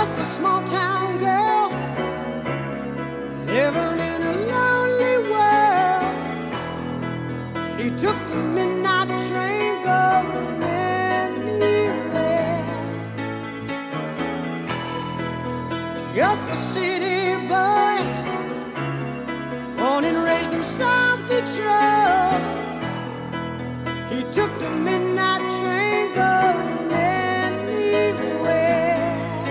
just a small town girl living in a lonely world. She took the midnight train going anywhere. Just a city boy, born and raised in South Detroit. He took the midnight train going anywhere.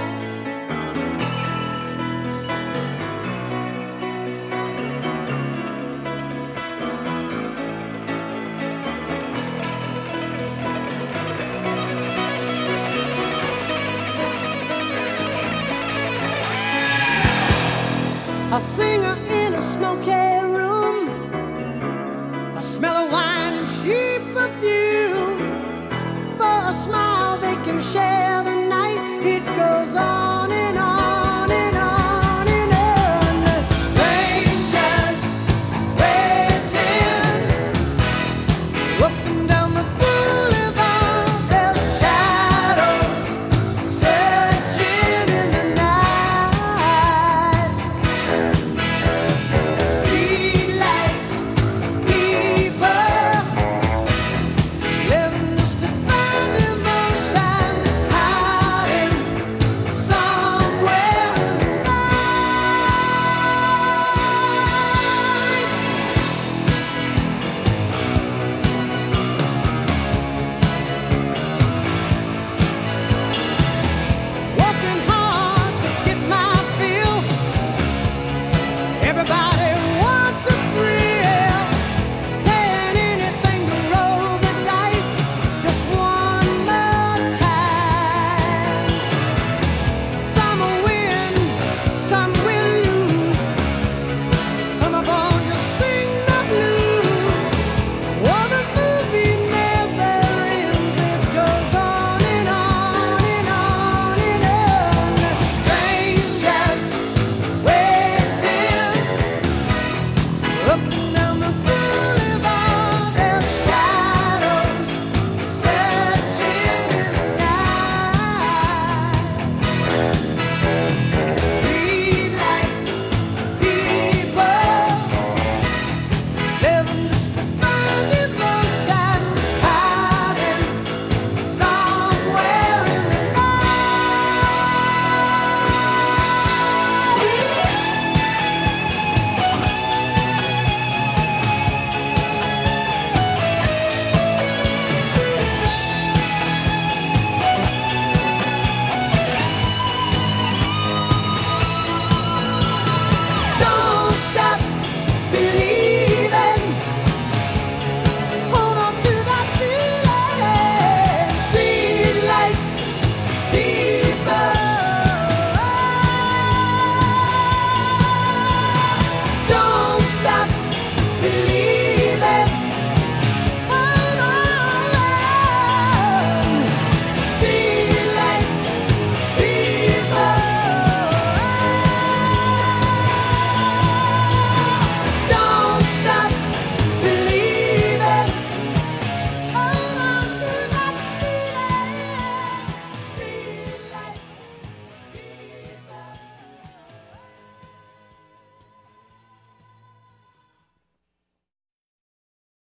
A singer in a smoky room, a smell of wine and cheap perfume. For a smile they can share